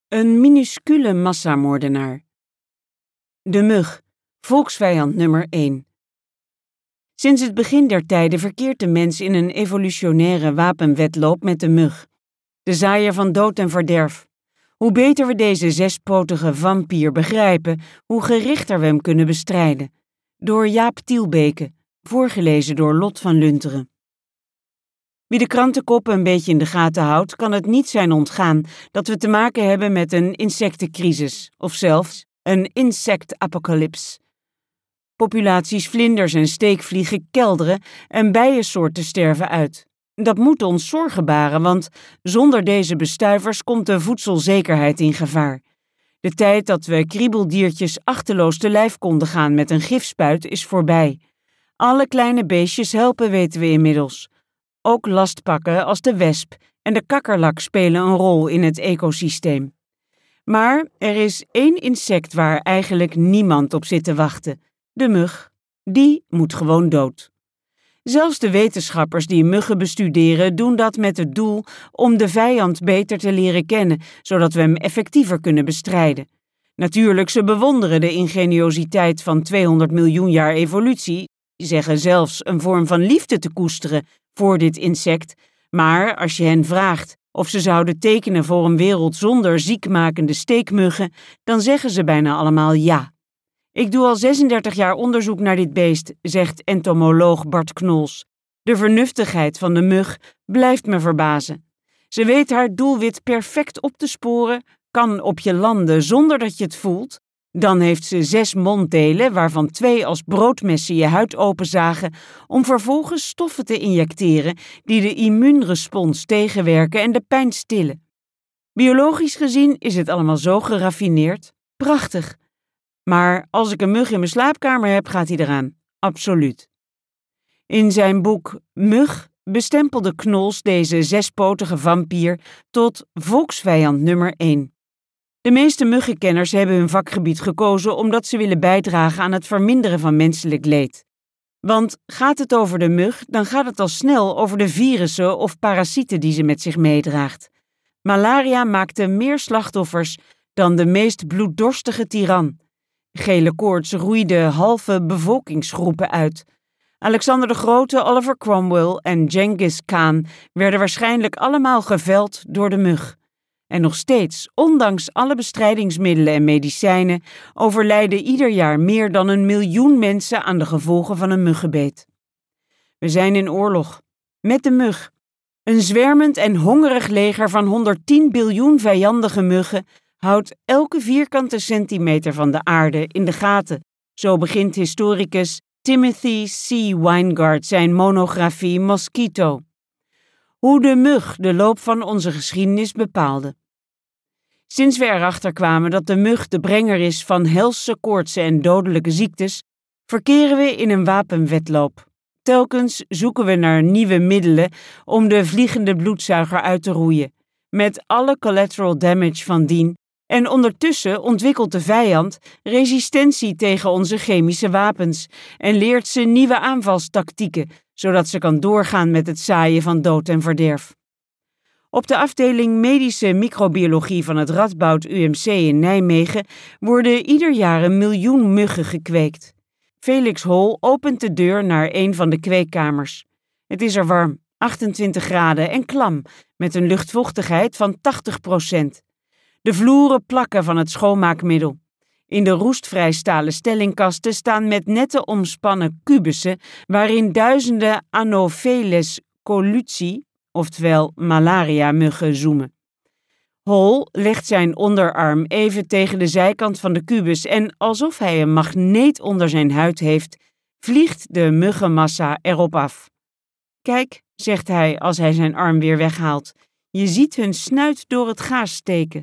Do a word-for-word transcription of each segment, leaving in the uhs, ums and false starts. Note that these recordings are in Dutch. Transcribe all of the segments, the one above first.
Een minuscule massamoordenaar. De mug, volksvijand nummer één. Sinds het begin der tijden verkeert de mens in een evolutionaire wapenwedloop met de mug, de zaaier van dood en verderf. Hoe beter we deze zespotige vampier begrijpen, hoe gerichter we hem kunnen bestrijden. Door Jaap Tielbeke, voorgelezen door Lot van Lunteren. Wie de krantenkoppen een beetje in de gaten houdt, kan het niet zijn ontgaan dat we te maken hebben met een insectencrisis, of zelfs een insect-apocalyps. Populaties vlinders en steekvliegen kelderen en bijensoorten sterven uit. Dat moet ons zorgen baren, want zonder deze bestuivers komt de voedselzekerheid in gevaar. De tijd dat we kriebeldiertjes achteloos te lijf konden gaan met een gifspuit is voorbij. Alle kleine beestjes helpen, weten we inmiddels. Ook lastpakken als de wesp en de kakkerlak spelen een rol in het ecosysteem. Maar er is één insect waar eigenlijk niemand op zit te wachten: de mug. Die moet gewoon dood. Zelfs de wetenschappers die muggen bestuderen doen dat met het doel om de vijand beter te leren kennen, zodat we hem effectiever kunnen bestrijden. Natuurlijk, ze bewonderen de ingeniositeit van tweehonderd miljoen jaar evolutie, zeggen zelfs een vorm van liefde te koesteren voor dit insect, maar als je hen vraagt of ze zouden tekenen voor een wereld zonder ziekmakende steekmuggen, dan zeggen ze bijna allemaal ja. Ik doe al zesendertig jaar onderzoek naar dit beest, zegt entomoloog Bart Knols. De vernuftigheid van de mug blijft me verbazen. Ze weet haar doelwit perfect op te sporen, kan op je landen zonder dat je het voelt. Dan heeft ze zes monddelen, waarvan twee als broodmessen je huid openzagen, om vervolgens stoffen te injecteren die de immuunrespons tegenwerken en de pijn stillen. Biologisch gezien is het allemaal zo geraffineerd. Prachtig. Maar als ik een mug in mijn slaapkamer heb, gaat hij eraan. Absoluut. In zijn boek Mug bestempelde Knols deze zespotige vampier tot volksvijand nummer één. De meeste muggenkenners hebben hun vakgebied gekozen omdat ze willen bijdragen aan het verminderen van menselijk leed. Want gaat het over de mug, dan gaat het al snel over de virussen of parasieten die ze met zich meedraagt. Malaria maakte meer slachtoffers dan de meest bloeddorstige tiran. Gele koorts roeide halve bevolkingsgroepen uit. Alexander de Grote, Oliver Cromwell en Genghis Khan werden waarschijnlijk allemaal geveld door de mug. En nog steeds, ondanks alle bestrijdingsmiddelen en medicijnen, overlijden ieder jaar meer dan een miljoen mensen aan de gevolgen van een muggenbeet. We zijn in oorlog. Met de mug. Een zwermend en hongerig leger van honderdtien biljoen vijandige muggen houdt elke vierkante centimeter van de aarde in de gaten. Zo begint historicus Timothy C. Weingart zijn monografie Mosquito. Hoe de mug de loop van onze geschiedenis bepaalde. Sinds we erachter kwamen dat de mug de brenger is van helse koortsen en dodelijke ziektes, verkeren we in een wapenwedloop. Telkens zoeken we naar nieuwe middelen om de vliegende bloedzuiger uit te roeien, met alle collateral damage van dien, en ondertussen ontwikkelt de vijand resistentie tegen onze chemische wapens en leert ze nieuwe aanvalstactieken, zodat ze kan doorgaan met het zaaien van dood en verderf. Op de afdeling medische microbiologie van het Radboud U M C in Nijmegen worden ieder jaar een miljoen muggen gekweekt. Felix Hol opent de deur naar een van de kweekkamers. Het is er warm, achtentwintig graden en klam, met een luchtvochtigheid van tachtig procent. De vloeren plakken van het schoonmaakmiddel. In de roestvrij stalen stellingkasten staan met netten omspannen kubussen waarin duizenden Anopheles colucci, oftewel malaria-muggen, zoemen. Hol legt zijn onderarm even tegen de zijkant van de kubus en alsof hij een magneet onder zijn huid heeft, vliegt de muggenmassa erop af. Kijk, zegt hij als hij zijn arm weer weghaalt, je ziet hun snuit door het gaas steken.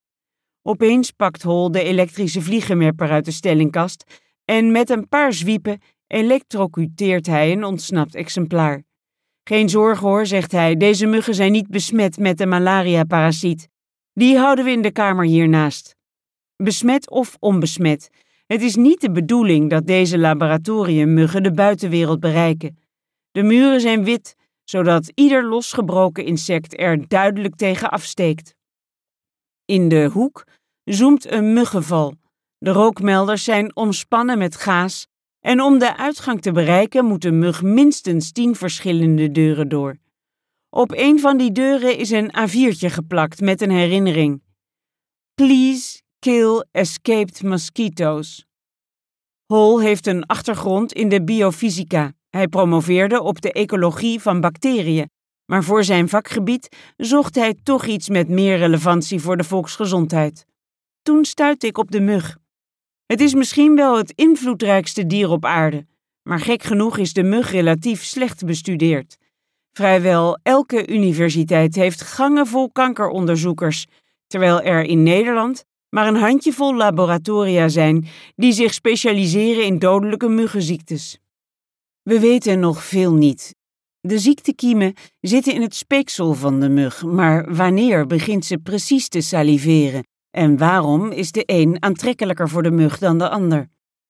Opeens pakt Hol de elektrische vliegenmapper uit de stellingkast en met een paar zwiepen elektrocuteert hij een ontsnapt exemplaar. Geen zorgen hoor, zegt hij, deze muggen zijn niet besmet met de malaria-parasiet. Die houden we in de kamer hiernaast. Besmet of onbesmet, het is niet de bedoeling dat deze laboratoriummuggen de buitenwereld bereiken. De muren zijn wit, zodat ieder losgebroken insect er duidelijk tegen afsteekt. In de hoek zoemt een muggenval. De rookmelders zijn omspannen met gaas en om de uitgang te bereiken moet een mug minstens tien verschillende deuren door. Op een van die deuren is een A viertje geplakt met een herinnering. Please kill escaped mosquitoes. Hall heeft een achtergrond in de biofysica. Hij promoveerde op de ecologie van bacteriën, maar voor zijn vakgebied zocht hij toch iets met meer relevantie voor de volksgezondheid. Toen stuitte ik op de mug. Het is misschien wel het invloedrijkste dier op aarde, maar gek genoeg is de mug relatief slecht bestudeerd. Vrijwel elke universiteit heeft gangen vol kankeronderzoekers, terwijl er in Nederland maar een handjevol laboratoria zijn die zich specialiseren in dodelijke muggenziektes. We weten nog veel niet. De ziektekiemen zitten in het speeksel van de mug, maar wanneer begint ze precies te saliveren en waarom is de een aantrekkelijker voor de mug dan de ander?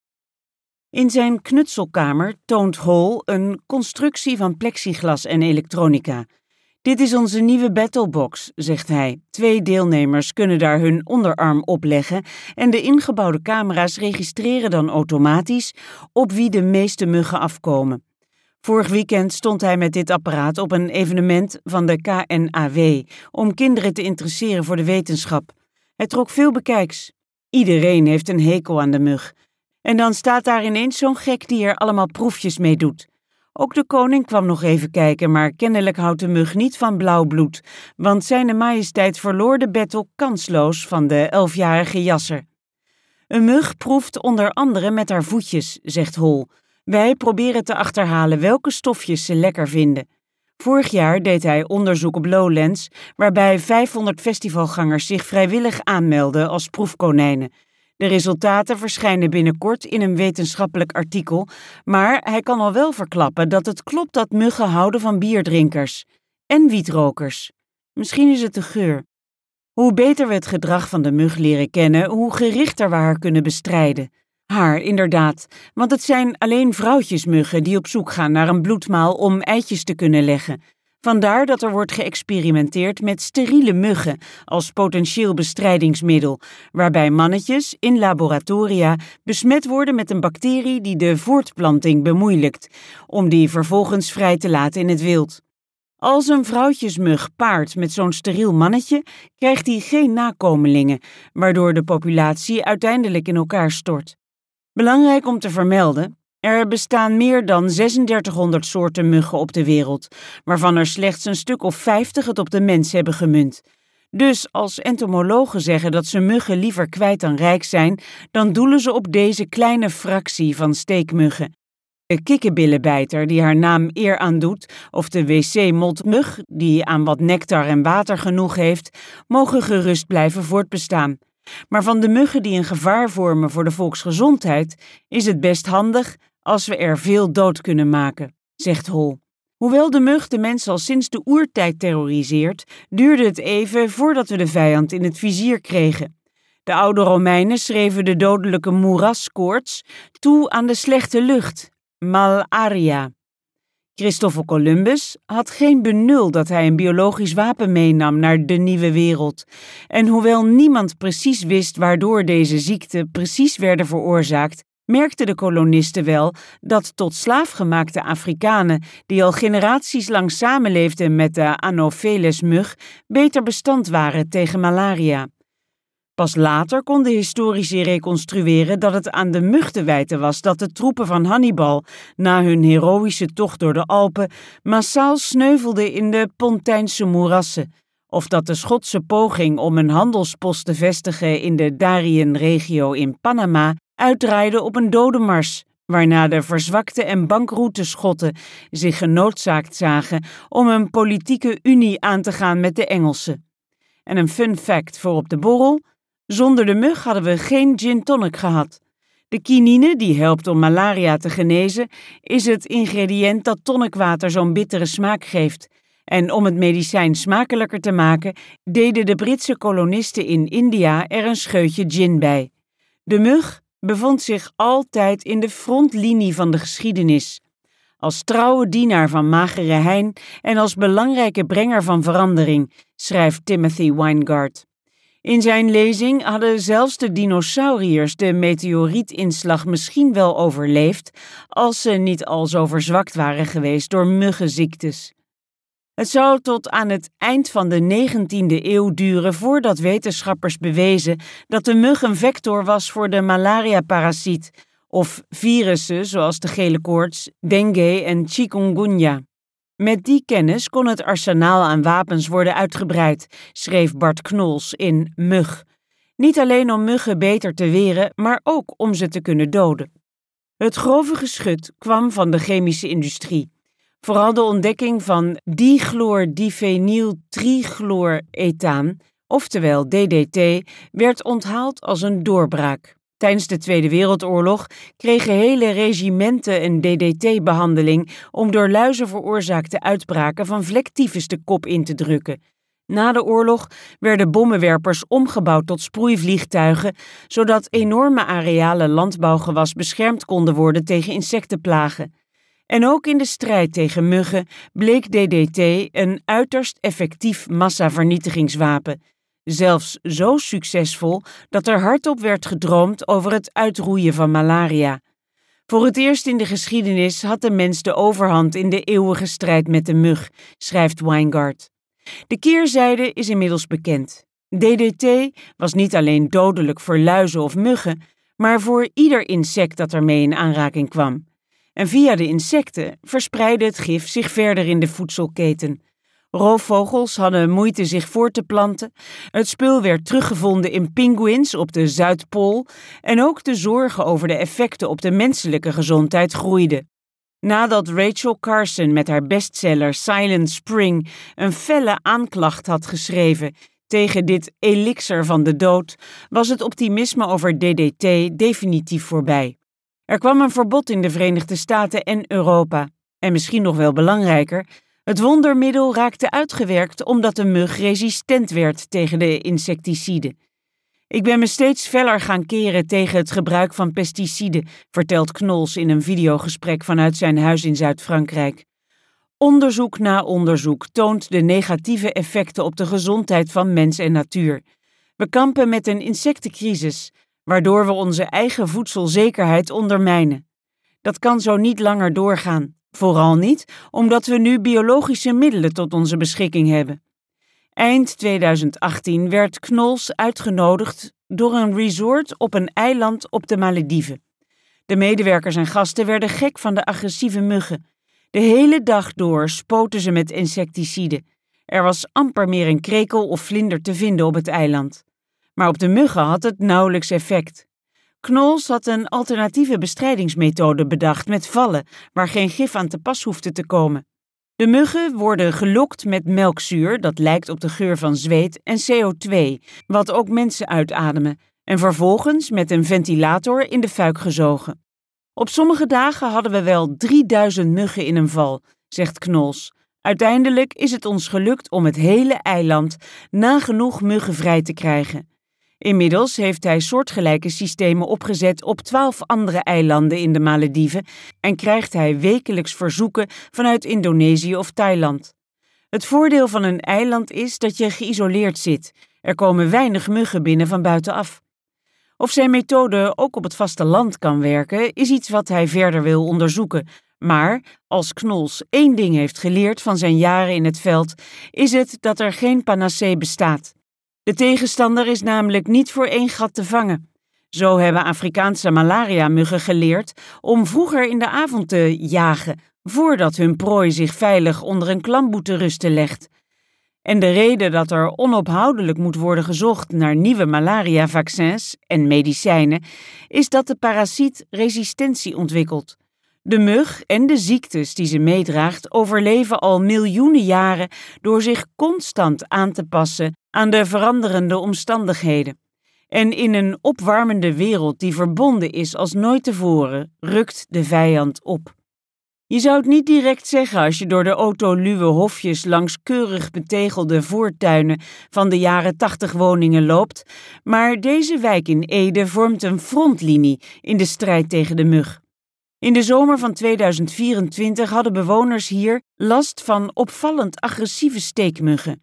In zijn knutselkamer toont Hall een constructie van plexiglas en elektronica. Dit is onze nieuwe battlebox, zegt hij. Twee deelnemers kunnen daar hun onderarm op leggen en de ingebouwde camera's registreren dan automatisch op wie de meeste muggen afkomen. Vorig weekend stond hij met dit apparaat op een evenement van de K N A W om kinderen te interesseren voor de wetenschap. Hij trok veel bekijks. Iedereen heeft een hekel aan de mug. En dan staat daar ineens zo'n gek die er allemaal proefjes mee doet. Ook de koning kwam nog even kijken, maar kennelijk houdt de mug niet van blauw bloed, want zijne majesteit verloor de battle kansloos van de elfjarige Jasser. Een mug proeft onder andere met haar voetjes, zegt Hall. Wij proberen te achterhalen welke stofjes ze lekker vinden. Vorig jaar deed hij onderzoek op Lowlands, waarbij vijfhonderd festivalgangers zich vrijwillig aanmelden als proefkonijnen. De resultaten verschijnen binnenkort in een wetenschappelijk artikel, maar hij kan al wel verklappen dat het klopt dat muggen houden van bierdrinkers en wietrokers. Misschien is het de geur. Hoe beter we het gedrag van de mug leren kennen, hoe gerichter we haar kunnen bestrijden. Haar, inderdaad, want het zijn alleen vrouwtjesmuggen die op zoek gaan naar een bloedmaal om eitjes te kunnen leggen. Vandaar dat er wordt geëxperimenteerd met steriele muggen als potentieel bestrijdingsmiddel, waarbij mannetjes in laboratoria besmet worden met een bacterie die de voortplanting bemoeilijkt, om die vervolgens vrij te laten in het wild. Als een vrouwtjesmug paart met zo'n steriel mannetje, krijgt hij geen nakomelingen, waardoor de populatie uiteindelijk in elkaar stort. Belangrijk om te vermelden, er bestaan meer dan zesendertighonderd soorten muggen op de wereld, waarvan er slechts een stuk of vijftig het op de mens hebben gemunt. Dus als entomologen zeggen dat ze muggen liever kwijt dan rijk zijn, dan doelen ze op deze kleine fractie van steekmuggen. De kikkerbillenbijter die haar naam eer aandoet, of de wc-motmug die aan wat nectar en water genoeg heeft, mogen gerust blijven voortbestaan. Maar van de muggen die een gevaar vormen voor de volksgezondheid is het best handig als we er veel dood kunnen maken, zegt Hall. Hoewel de mug de mens al sinds de oertijd terroriseert, duurde het even voordat we de vijand in het vizier kregen. De oude Romeinen schreven de dodelijke moeraskoorts toe aan de slechte lucht, malaria. Christoffel Columbus had geen benul dat hij een biologisch wapen meenam naar de nieuwe wereld. En hoewel niemand precies wist waardoor deze ziekten precies werden veroorzaakt, merkten de kolonisten wel dat tot slaafgemaakte Afrikanen, die al generaties lang samenleefden met de Anopheles-mug, beter bestand waren tegen malaria. Pas later konden historici reconstrueren dat het aan de mug te wijten was dat de troepen van Hannibal, na hun heroïsche tocht door de Alpen, massaal sneuvelden in de Pontijnse moerassen, of dat de Schotse poging om een handelspost te vestigen in de Darien-regio in Panama uitdraaide op een dodenmars, waarna de verzwakte en bankroete Schotten zich genoodzaakt zagen om een politieke unie aan te gaan met de Engelsen. En een fun fact voor op de borrel: zonder de mug hadden we geen gin tonic gehad. De quinine, die helpt om malaria te genezen, is het ingrediënt dat tonicwater zo'n bittere smaak geeft. En om het medicijn smakelijker te maken, deden de Britse kolonisten in India er een scheutje gin bij. De mug bevond zich altijd in de frontlinie van de geschiedenis. Als trouwe dienaar van Magere Hein en als belangrijke brenger van verandering, schrijft Timothy Weingart. In zijn lezing hadden zelfs de dinosauriërs de meteorietinslag misschien wel overleefd als ze niet al zo verzwakt waren geweest door muggenziektes. Het zou tot aan het eind van de negentiende eeuw duren voordat wetenschappers bewezen dat de mug een vector was voor de malaria-parasiet of virussen zoals de gele koorts, dengue en chikungunya. Met die kennis kon het arsenaal aan wapens worden uitgebreid, schreef Bart Knols in Mug. Niet alleen om muggen beter te weren, maar ook om ze te kunnen doden. Het grove geschut kwam van de chemische industrie. Vooral de ontdekking van dichloordifenyltrichlorethaan, oftewel D D T, werd onthaald als een doorbraak. Tijdens de Tweede Wereldoorlog kregen hele regimenten een D D T-behandeling om door luizen veroorzaakte uitbraken van vlektyfus de kop in te drukken. Na de oorlog werden bommenwerpers omgebouwd tot sproeivliegtuigen, zodat enorme arealen landbouwgewas beschermd konden worden tegen insectenplagen. En ook in de strijd tegen muggen bleek D D T een uiterst effectief massavernietigingswapen. Zelfs zo succesvol dat er hardop werd gedroomd over het uitroeien van malaria. Voor het eerst in de geschiedenis had de mens de overhand in de eeuwige strijd met de mug, schrijft Weingart. De keerzijde is inmiddels bekend. D D T was niet alleen dodelijk voor luizen of muggen, maar voor ieder insect dat ermee in aanraking kwam. En via de insecten verspreidde het gif zich verder in de voedselketen. Roofvogels hadden moeite zich voort te planten, het spul werd teruggevonden in pinguïns op de Zuidpool en ook de zorgen over de effecten op de menselijke gezondheid groeiden. Nadat Rachel Carson met haar bestseller Silent Spring een felle aanklacht had geschreven tegen dit elixir van de dood, was het optimisme over D D T definitief voorbij. Er kwam een verbod in de Verenigde Staten en Europa. En misschien nog wel belangrijker, het wondermiddel raakte uitgewerkt omdat de mug resistent werd tegen de insecticiden. Ik ben me steeds feller gaan keren tegen het gebruik van pesticiden, vertelt Knols in een videogesprek vanuit zijn huis in Zuid-Frankrijk. Onderzoek na onderzoek toont de negatieve effecten op de gezondheid van mens en natuur. We kampen met een insectencrisis, waardoor we onze eigen voedselzekerheid ondermijnen. Dat kan zo niet langer doorgaan. Vooral niet, omdat we nu biologische middelen tot onze beschikking hebben. Eind tweeduizend achttien werd Knols uitgenodigd door een resort op een eiland op de Malediven. De medewerkers en gasten werden gek van de agressieve muggen. De hele dag door spoten ze met insecticiden. Er was amper meer een krekel of vlinder te vinden op het eiland. Maar op de muggen had het nauwelijks effect. Knols had een alternatieve bestrijdingsmethode bedacht met vallen, waar geen gif aan te pas hoefde te komen. De muggen worden gelokt met melkzuur, dat lijkt op de geur van zweet, en C O twee, wat ook mensen uitademen, en vervolgens met een ventilator in de fuik gezogen. Op sommige dagen hadden we wel drieduizend muggen in een val, zegt Knols. Uiteindelijk is het ons gelukt om het hele eiland nagenoeg muggenvrij te krijgen. Inmiddels heeft hij soortgelijke systemen opgezet op twaalf andere eilanden in de Malediven en krijgt hij wekelijks verzoeken vanuit Indonesië of Thailand. Het voordeel van een eiland is dat je geïsoleerd zit. Er komen weinig muggen binnen van buitenaf. Of zijn methode ook op het vasteland kan werken, is iets wat hij verder wil onderzoeken. Maar als Knols één ding heeft geleerd van zijn jaren in het veld, is het dat er geen panacee bestaat. De tegenstander is namelijk niet voor één gat te vangen. Zo hebben Afrikaanse malaria-muggen geleerd om vroeger in de avond te jagen, voordat hun prooi zich veilig onder een klamboe te rusten legt. En de reden dat er onophoudelijk moet worden gezocht naar nieuwe malaria-vaccins en medicijnen, is dat de parasiet resistentie ontwikkelt. De mug en de ziektes die ze meedraagt overleven al miljoenen jaren door zich constant aan te passen aan de veranderende omstandigheden. En in een opwarmende wereld die verbonden is als nooit tevoren, rukt de vijand op. Je zou het niet direct zeggen als je door de autoluwe hofjes langs keurig betegelde voortuinen van de jaren tachtig woningen loopt, maar deze wijk in Ede vormt een frontlinie in de strijd tegen de mug. In de zomer van tweeduizend vierentwintig hadden bewoners hier last van opvallend agressieve steekmuggen.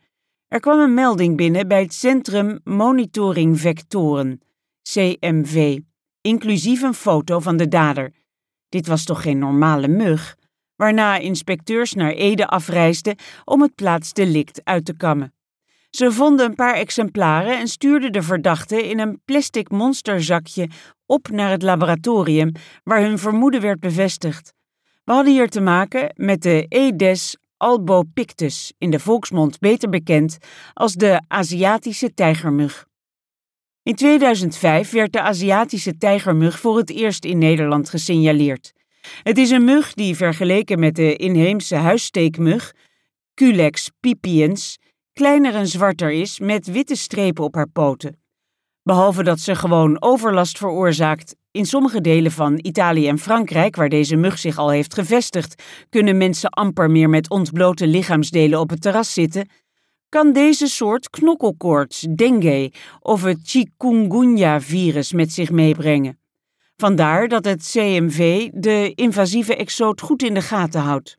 Er kwam een melding binnen bij het Centrum Monitoring Vectoren, C M V, inclusief een foto van de dader. Dit was toch geen normale mug? Waarna inspecteurs naar Ede afreisden om het plaatsdelict uit te kammen. Ze vonden een paar exemplaren en stuurden de verdachte in een plastic monsterzakje op naar het laboratorium waar hun vermoeden werd bevestigd. We hadden hier te maken met de Aedes albopictus, in de volksmond beter bekend als de Aziatische tijgermug. In tweeduizend vijf werd de Aziatische tijgermug voor het eerst in Nederland gesignaleerd. Het is een mug die vergeleken met de inheemse huissteekmug, Culex pipiens, kleiner en zwarter is met witte strepen op haar poten. Behalve dat ze gewoon overlast veroorzaakt in sommige delen van Italië en Frankrijk, waar deze mug zich al heeft gevestigd, kunnen mensen amper meer met ontblote lichaamsdelen op het terras zitten, kan deze soort knokkelkoorts, dengue of het chikungunya-virus met zich meebrengen. Vandaar dat het C M V de invasieve exoot goed in de gaten houdt.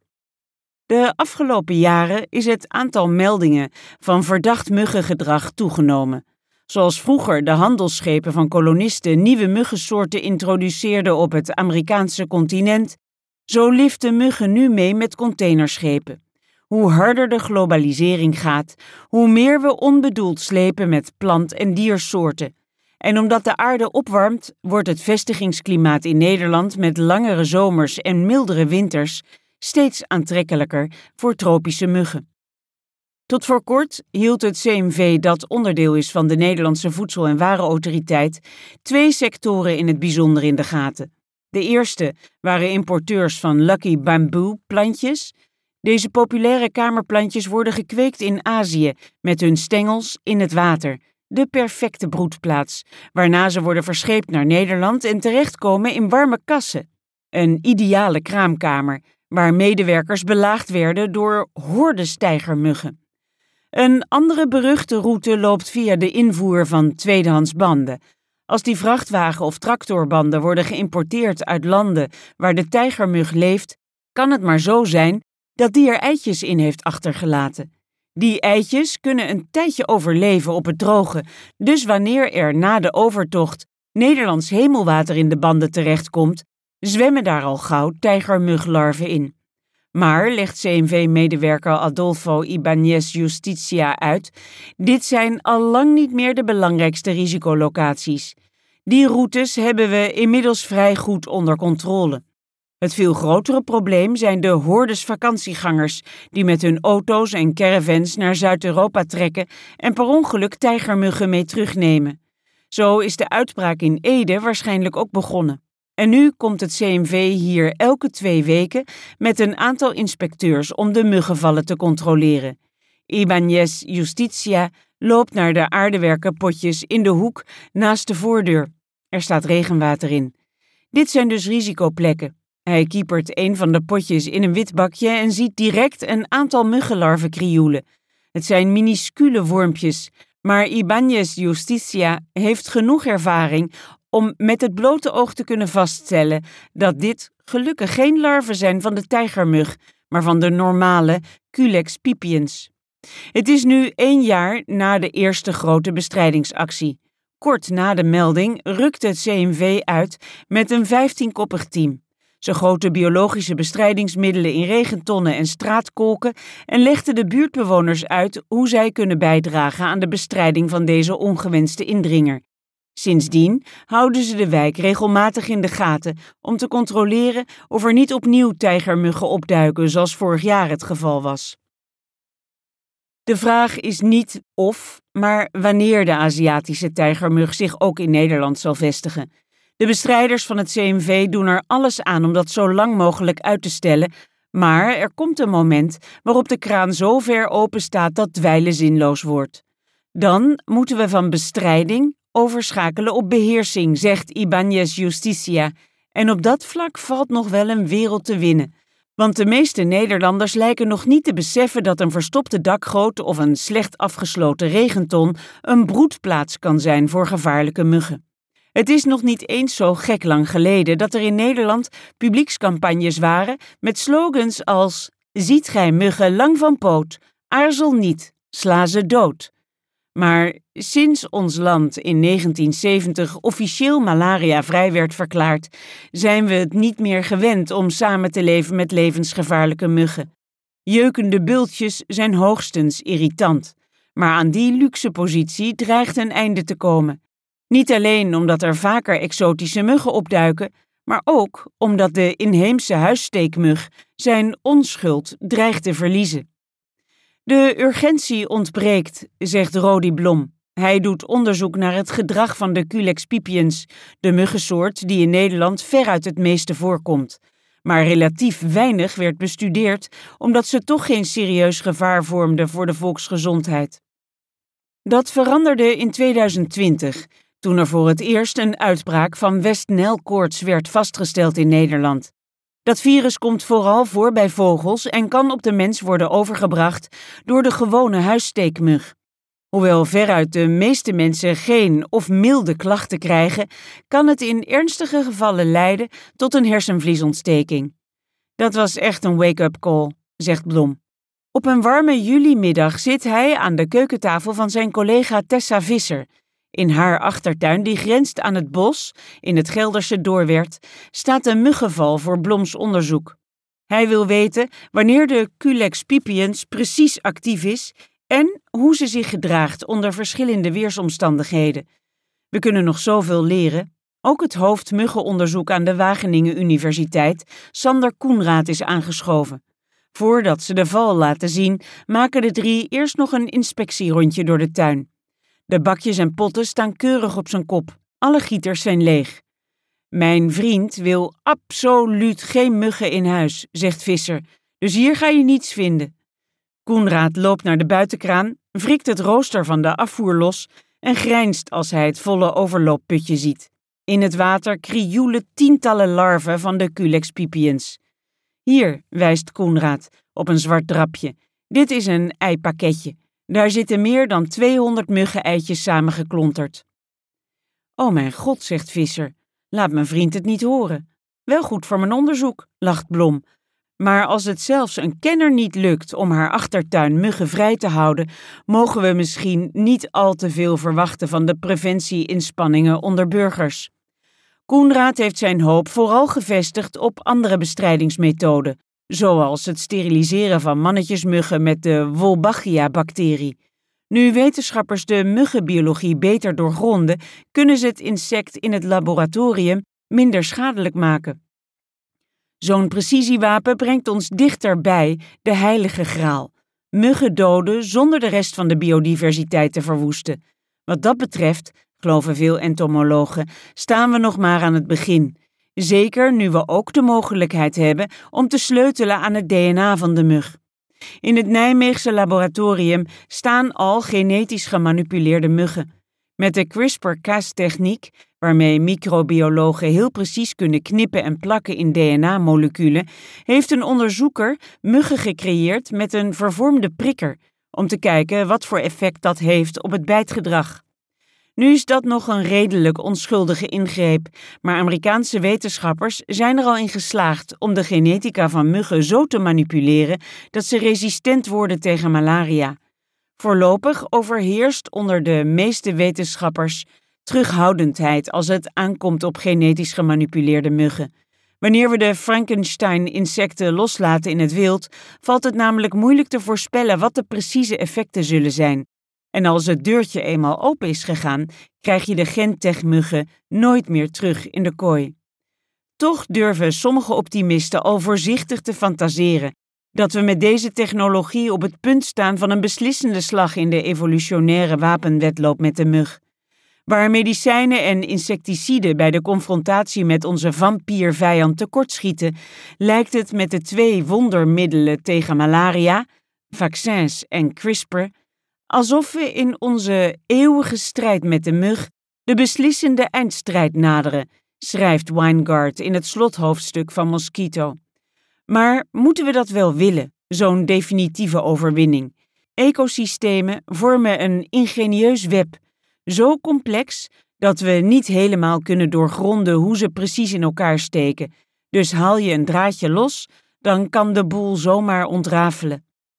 De afgelopen jaren is het aantal meldingen van verdacht muggengedrag toegenomen. Zoals vroeger de handelsschepen van kolonisten nieuwe muggensoorten introduceerden op het Amerikaanse continent, zo liften muggen nu mee met containerschepen. Hoe harder de globalisering gaat, hoe meer we onbedoeld slepen met plant- en diersoorten. En omdat de aarde opwarmt, wordt het vestigingsklimaat in Nederland met langere zomers en mildere winters steeds aantrekkelijker voor tropische muggen. Tot voor kort hield het C M V, dat onderdeel is van de Nederlandse Voedsel- en Warenautoriteit, twee sectoren in het bijzonder in de gaten. De eerste waren importeurs van Lucky Bamboo plantjes. Deze populaire kamerplantjes worden gekweekt in Azië met hun stengels in het water, de perfecte broedplaats, waarna ze worden verscheept naar Nederland en terechtkomen in warme kassen. Een ideale kraamkamer, waar medewerkers belaagd werden door hordes tijgermuggen. Een andere beruchte route loopt via de invoer van tweedehands banden. Als die vrachtwagen- of tractorbanden worden geïmporteerd uit landen waar de tijgermug leeft, kan het maar zo zijn dat die er eitjes in heeft achtergelaten. Die eitjes kunnen een tijdje overleven op het droge, dus wanneer er na de overtocht Nederlands hemelwater in de banden terechtkomt, zwemmen daar al gauw tijgermuglarven in. Maar, legt C M V-medewerker Adolfo Ibáñez Justicia uit, dit zijn al lang niet meer de belangrijkste risicolocaties. Die routes hebben we inmiddels vrij goed onder controle. Het veel grotere probleem zijn de hordes vakantiegangers die met hun auto's en caravans naar Zuid-Europa trekken en per ongeluk tijgermuggen mee terugnemen. Zo is de uitbraak in Ede waarschijnlijk ook begonnen. En nu komt het C M V hier elke twee weken met een aantal inspecteurs om de muggenvallen te controleren. Ibáñez Justicia loopt naar de aardewerken potjes in de hoek naast de voordeur. Er staat regenwater in. Dit zijn dus risicoplekken. Hij kiepert een van de potjes in een wit bakje en ziet direct een aantal muggenlarven krioelen. Het zijn minuscule wormpjes, maar Ibáñez Justicia heeft genoeg ervaring om met het blote oog te kunnen vaststellen dat dit gelukkig geen larven zijn van de tijgermug, maar van de normale Culex pipiens. Het is nu één jaar na de eerste grote bestrijdingsactie. Kort na de melding rukte het C M V uit met een vijftienkoppig team. Ze goten biologische bestrijdingsmiddelen in regentonnen en straatkolken en legden de buurtbewoners uit hoe zij kunnen bijdragen aan de bestrijding van deze ongewenste indringer. Sindsdien houden ze de wijk regelmatig in de gaten om te controleren of er niet opnieuw tijgermuggen opduiken zoals vorig jaar het geval was. De vraag is niet of, maar wanneer de Aziatische tijgermug zich ook in Nederland zal vestigen. De bestrijders van het C M V doen er alles aan om dat zo lang mogelijk uit te stellen, maar er komt een moment waarop de kraan zo ver open staat dat dweilen zinloos wordt. Dan moeten we van bestrijding overschakelen op beheersing, zegt Ibáñez Justicia, en op dat vlak valt nog wel een wereld te winnen. Want de meeste Nederlanders lijken nog niet te beseffen dat een verstopte dakgoot of een slecht afgesloten regenton een broedplaats kan zijn voor gevaarlijke muggen. Het is nog niet eens zo gek lang geleden dat er in Nederland publiekscampagnes waren met slogans als: ziet gij muggen lang van poot, aarzel niet, sla ze dood. Maar sinds ons land in negentien zeventig officieel malariavrij werd verklaard, zijn we het niet meer gewend om samen te leven met levensgevaarlijke muggen. Jeukende bultjes zijn hoogstens irritant, maar aan die luxe positie dreigt een einde te komen. Niet alleen omdat er vaker exotische muggen opduiken, maar ook omdat de inheemse huissteekmug zijn onschuld dreigt te verliezen. De urgentie ontbreekt, zegt Rodi Blom. Hij doet onderzoek naar het gedrag van de Culex pipiens, de muggensoort die in Nederland veruit het meeste voorkomt. Maar relatief weinig werd bestudeerd, omdat ze toch geen serieus gevaar vormden voor de volksgezondheid. Dat veranderde in tweeduizend twintig, toen er voor het eerst een uitbraak van West-Nijlkoorts werd vastgesteld in Nederland. Dat virus komt vooral voor bij vogels en kan op de mens worden overgebracht door de gewone huissteekmug. Hoewel veruit de meeste mensen geen of milde klachten krijgen, kan het in ernstige gevallen leiden tot een hersenvliesontsteking. Dat was echt een wake-up call, zegt Blom. Op een warme julimiddag zit hij aan de keukentafel van zijn collega Tessa Visser. In haar achtertuin, die grenst aan het bos, in het Gelderse Doorwerth, staat een muggenval voor Bloms onderzoek. Hij wil weten wanneer de Culex pipiens precies actief is en hoe ze zich gedraagt onder verschillende weersomstandigheden. We kunnen nog zoveel leren. Ook het hoofd muggenonderzoek aan de Wageningen Universiteit, Sander Koenraad, is aangeschoven. Voordat ze de val laten zien, maken de drie eerst nog een inspectierondje door de tuin. De bakjes en potten staan keurig op zijn kop. Alle gieters zijn leeg. Mijn vriend wil absoluut geen muggen in huis, zegt Visser, dus hier ga je niets vinden. Koenraad loopt naar de buitenkraan, wrikt het rooster van de afvoer los en grijnst als hij het volle overloopputje ziet. In het water krioelen tientallen larven van de Culex pipiens. Hier, wijst Koenraad op een zwart drapje. Dit is een eipakketje. Daar zitten meer dan tweehonderd muggeneitjes samengeklonterd. Oh mijn god, zegt Visser, laat mijn vriend het niet horen. Wel goed voor mijn onderzoek, lacht Blom. Maar als het zelfs een kenner niet lukt om haar achtertuin muggenvrij te houden, mogen we misschien niet al te veel verwachten van de preventieinspanningen onder burgers. Koenraad heeft zijn hoop vooral gevestigd op andere bestrijdingsmethoden, zoals het steriliseren van mannetjesmuggen met de Wolbachia-bacterie. Nu wetenschappers de muggenbiologie beter doorgronden, kunnen ze het insect in het laboratorium minder schadelijk maken. Zo'n precisiewapen brengt ons dichterbij de heilige graal. Muggen doden zonder de rest van de biodiversiteit te verwoesten. Wat dat betreft, geloven veel entomologen, staan we nog maar aan het begin. Zeker nu we ook de mogelijkheid hebben om te sleutelen aan het D N A van de mug. In het Nijmeegse laboratorium staan al genetisch gemanipuleerde muggen. Met de CRISPR-Cas-techniek, waarmee microbiologen heel precies kunnen knippen en plakken in D N A-moleculen, heeft een onderzoeker muggen gecreëerd met een vervormde prikker, om te kijken wat voor effect dat heeft op het bijtgedrag. Nu is dat nog een redelijk onschuldige ingreep, maar Amerikaanse wetenschappers zijn er al in geslaagd om de genetica van muggen zo te manipuleren dat ze resistent worden tegen malaria. Voorlopig overheerst onder de meeste wetenschappers terughoudendheid als het aankomt op genetisch gemanipuleerde muggen. Wanneer we de Frankenstein-insecten loslaten in het wild, valt het namelijk moeilijk te voorspellen wat de precieze effecten zullen zijn. En als het deurtje eenmaal open is gegaan, krijg je de Gentech-muggen nooit meer terug in de kooi. Toch durven sommige optimisten al voorzichtig te fantaseren dat we met deze technologie op het punt staan van een beslissende slag in de evolutionaire wapenwedloop met de mug. Waar medicijnen en insecticiden bij de confrontatie met onze vampiervijand tekortschieten, lijkt het met de twee wondermiddelen tegen malaria, vaccins en CRISPR, alsof we in onze eeuwige strijd met de mug de beslissende eindstrijd naderen, schrijft Weingart in het slothoofdstuk van Mosquito. Maar moeten we dat wel willen, zo'n definitieve overwinning? Ecosystemen vormen een ingenieus web, zo complex dat we niet helemaal kunnen doorgronden hoe ze precies in elkaar steken. Dus haal je een draadje los, dan kan de boel zomaar ontrafelen.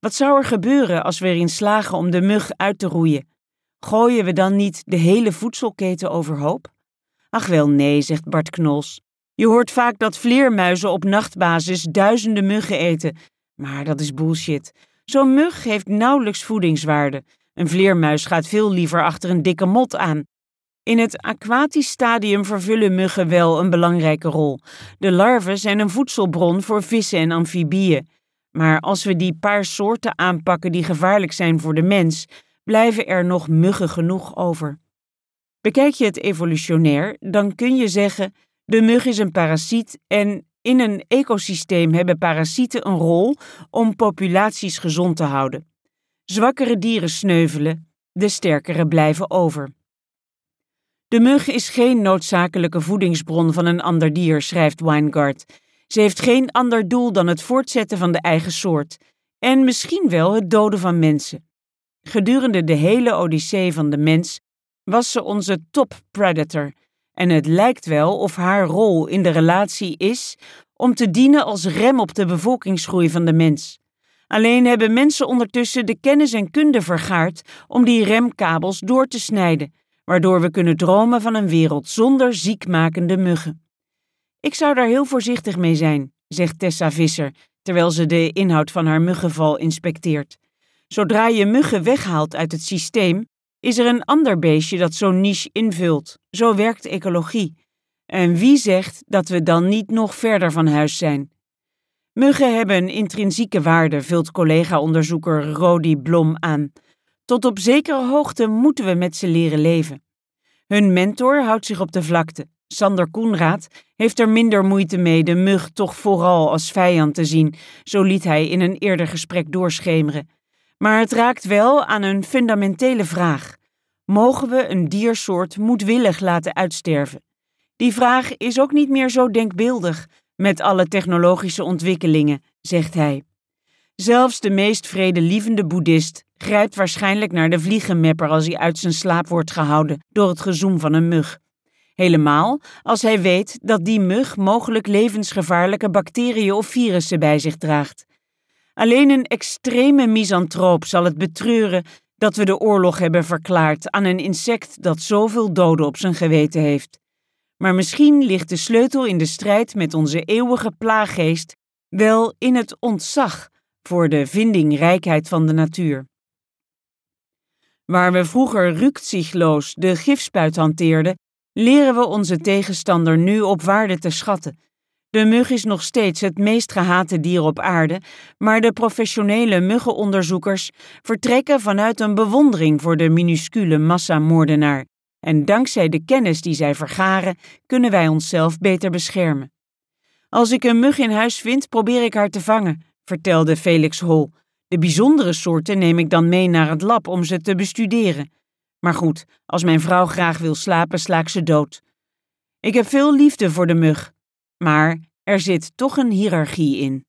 Wat zou er gebeuren als we erin slagen om de mug uit te roeien? Gooien we dan niet de hele voedselketen overhoop? Ach wel nee, zegt Bart Knols. Je hoort vaak dat vleermuizen op nachtbasis duizenden muggen eten. Maar dat is bullshit. Zo'n mug heeft nauwelijks voedingswaarde. Een vleermuis gaat veel liever achter een dikke mot aan. In het aquatisch stadium vervullen muggen wel een belangrijke rol. De larven zijn een voedselbron voor vissen en amfibieën. Maar als we die paar soorten aanpakken die gevaarlijk zijn voor de mens, blijven er nog muggen genoeg over. Bekijk je het evolutionair, dan kun je zeggen: de mug is een parasiet en in een ecosysteem hebben parasieten een rol om populaties gezond te houden. Zwakkere dieren sneuvelen, de sterkere blijven over. De mug is geen noodzakelijke voedingsbron van een ander dier, schrijft Weingart. Ze heeft geen ander doel dan het voortzetten van de eigen soort en misschien wel het doden van mensen. Gedurende de hele odyssee van de mens was ze onze top predator en het lijkt wel of haar rol in de relatie is om te dienen als rem op de bevolkingsgroei van de mens. Alleen hebben mensen ondertussen de kennis en kunde vergaard om die remkabels door te snijden, waardoor we kunnen dromen van een wereld zonder ziekmakende muggen. Ik zou daar heel voorzichtig mee zijn, zegt Tessa Visser, terwijl ze de inhoud van haar muggenval inspecteert. Zodra je muggen weghaalt uit het systeem, is er een ander beestje dat zo'n niche invult. Zo werkt ecologie. En wie zegt dat we dan niet nog verder van huis zijn? Muggen hebben een intrinsieke waarde, vult collega-onderzoeker Rodi Blom aan. Tot op zekere hoogte moeten we met ze leren leven. Hun mentor houdt zich op de vlakte. Sander Koenraad heeft er minder moeite mee de mug toch vooral als vijand te zien, zo liet hij in een eerder gesprek doorschemeren. Maar het raakt wel aan een fundamentele vraag. Mogen we een diersoort moedwillig laten uitsterven? Die vraag is ook niet meer zo denkbeeldig met alle technologische ontwikkelingen, zegt hij. Zelfs de meest vredelievende boeddhist grijpt waarschijnlijk naar de vliegenmapper als hij uit zijn slaap wordt gehouden door het gezoem van een mug. Helemaal als hij weet dat die mug mogelijk levensgevaarlijke bacteriën of virussen bij zich draagt. Alleen een extreme misantroop zal het betreuren dat we de oorlog hebben verklaard aan een insect dat zoveel doden op zijn geweten heeft. Maar misschien ligt de sleutel in de strijd met onze eeuwige plaaggeest wel in het ontzag voor de vindingrijkheid van de natuur. Waar we vroeger rücksichtloos de gifspuit hanteerden, leren we onze tegenstander nu op waarde te schatten. De mug is nog steeds het meest gehate dier op aarde, maar de professionele muggenonderzoekers vertrekken vanuit een bewondering voor de minuscule massamoordenaar. En dankzij de kennis die zij vergaren, kunnen wij onszelf beter beschermen. Als ik een mug in huis vind, probeer ik haar te vangen, vertelde Felix Hol. De bijzondere soorten neem ik dan mee naar het lab om ze te bestuderen. Maar goed, als mijn vrouw graag wil slapen, sla ik ze dood. Ik heb veel liefde voor de mug, maar er zit toch een hiërarchie in.